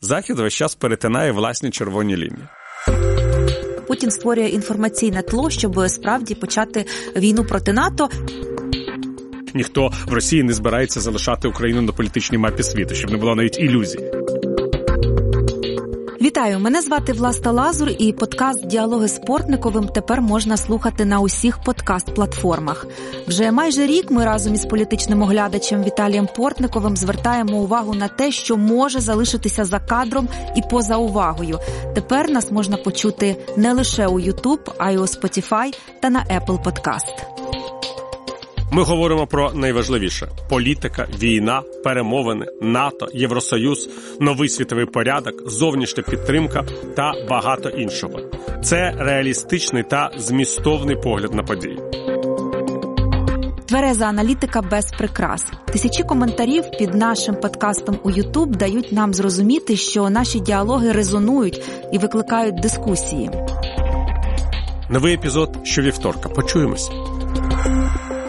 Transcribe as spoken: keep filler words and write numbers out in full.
Захід весь час перетинає власні червоні лінії. Путін створює інформаційне тло, щоб справді почати війну проти НАТО. Ніхто в Росії не збирається залишати Україну на політичній мапі світу, щоб не було навіть ілюзій. Вітаю, мене звати Власта Лазур, і подкаст «Діалоги з Портниковим» тепер можна слухати на усіх подкаст-платформах. Вже майже рік ми разом із політичним оглядачем Віталієм Портниковим звертаємо увагу на те, що може залишитися за кадром і поза увагою. Тепер нас можна почути не лише у YouTube, а й у Spotify та на Apple Podcast. Ми говоримо про найважливіше – політика, війна, перемовини, НАТО, Євросоюз, новий світовий порядок, зовнішня підтримка та багато іншого. Це реалістичний та змістовний погляд на події. Твереза аналітика без прикрас. Тисячі коментарів під нашим подкастом у YouTube дають нам зрозуміти, що наші діалоги резонують і викликають дискусії. Новий епізод щовівторка. Почуємось.